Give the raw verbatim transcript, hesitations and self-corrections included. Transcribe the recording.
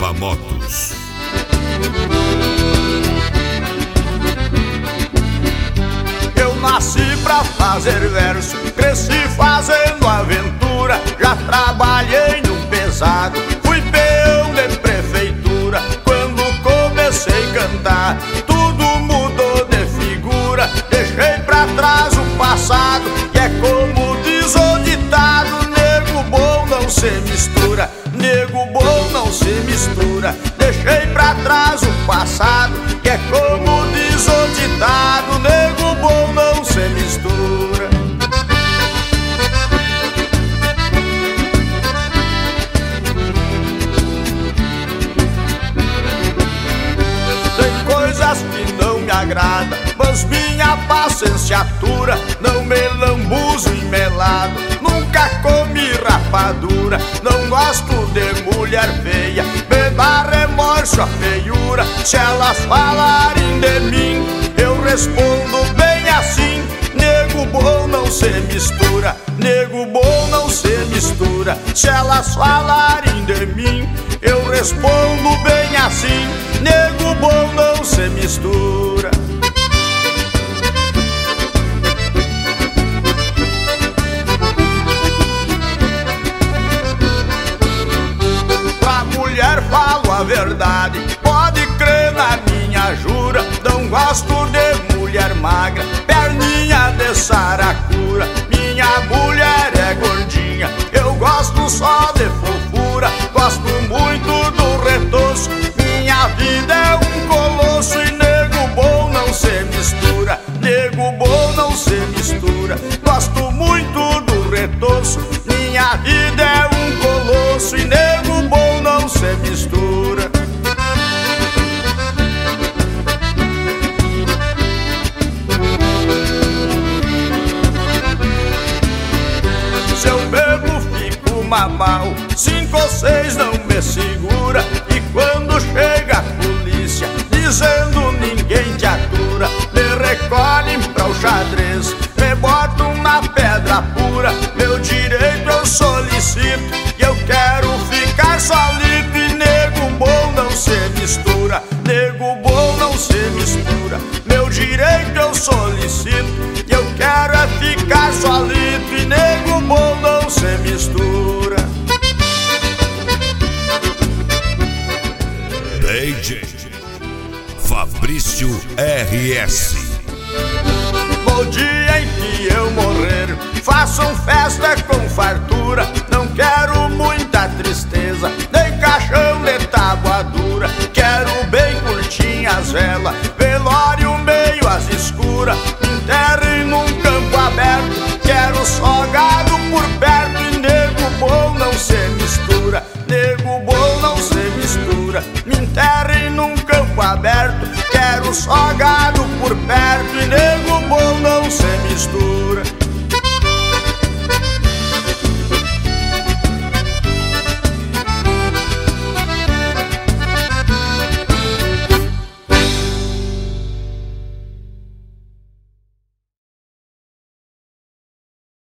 Eva Motos. Eu nasci pra fazer verso, cresci fazendo aventura. Já trabalhei no pesado, fui peão de prefeitura. Quando comecei a cantar, tudo mudou de figura. Deixei pra trás o passado, e é como diz o ditado: nego bom não se mistura, nego bom não se mistura. Deixei pra trás o passado, que é como diz o ditado: nego bom não se mistura. Tem coisas que não me agradam, mas minha paciência atura. Não me lambuzo em melado, nunca comi rapadura. Não gosto de mulher feia, me dá remorso a feiura. Se elas falarem de mim, eu respondo bem assim: nego bom não se mistura, nego bom não se mistura. Se elas falarem de mim, eu respondo bem assim: nego bom não se mistura. Mulher, falo a verdade, pode crer na minha jura. Não gosto de mulher magra, perninha de saracura. Minha mulher é gordinha, eu gosto só de fofura. Gosto muito do retoço, minha vida é um colosso. E nego bom não se mistura, nego bom não se mistura. Gosto muito do retoço, minha vida é um colosso. E nego bom não se mistura. Se eu bebo fico mamal, cinco ou seis não me segura. E quando chega a polícia dizendo ninguém te atura, me recolhem pra o xadrez, me botam na pedra pura. Meu direito eu solicito, e eu quero ficar solito. E nego bom não se mistura, nego bom não se mistura. Meu direito eu solicito, e eu quero é ficar solito. E nego bom não se mistura. D J Fabrício R S. No dia em que eu morrer, façam festa com fartura. Não quero muita tristeza, nem caixão de tábua dura. Quero bem curtinha as velas, velório meio às escuras. Me enterrem num campo aberto, quero só gado por perto. E nego bom não se mistura, nego bom não se mistura. Me enterrem num campo aberto, quero só gado por perto. E nego bom não se mistura.